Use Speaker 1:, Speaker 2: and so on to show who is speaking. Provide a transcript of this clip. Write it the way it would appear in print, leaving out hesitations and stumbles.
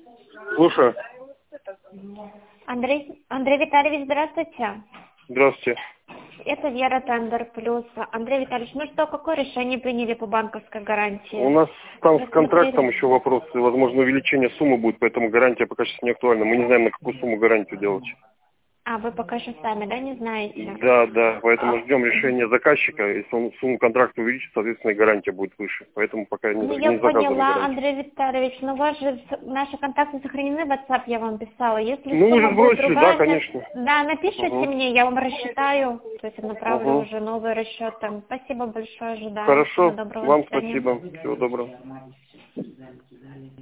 Speaker 1: Слушаю.
Speaker 2: Андрей Витальевич, здравствуйте.
Speaker 1: Здравствуйте.
Speaker 2: Это Вера Тендер Плюс. Андрей Витальевич, ну что, какое решение приняли по банковской гарантии?
Speaker 1: У нас там с
Speaker 2: Рассмотрели?
Speaker 1: контрактом еще вопросы. Возможно, увеличение суммы будет, поэтому гарантия пока сейчас не актуальна. Мы не знаем, на какую сумму гарантию делать.
Speaker 2: А, вы пока что сами, да, не знаете?
Speaker 1: Да, поэтому ждем решения заказчика. Если он сумму контракта увеличит, соответственно, и гарантия будет выше. Поэтому пока
Speaker 2: Ну,
Speaker 1: не
Speaker 2: я
Speaker 1: заказываем
Speaker 2: поняла,
Speaker 1: гарантию.
Speaker 2: Андрей Витальевич, но наши контакты сохранены в WhatsApp, я вам писала. Если
Speaker 1: Ну, вы
Speaker 2: сумма
Speaker 1: же
Speaker 2: будет
Speaker 1: сбросили, да,
Speaker 2: другая,
Speaker 1: конечно.
Speaker 2: да, напишите
Speaker 1: Угу.
Speaker 2: мне, я вам рассчитаю, то есть направлю
Speaker 1: Угу.
Speaker 2: уже новый расчет. Спасибо большое, ожидаю. Всего
Speaker 1: Хорошо.
Speaker 2: доброго, до
Speaker 1: Вам
Speaker 2: свидания.
Speaker 1: спасибо. Всего доброго.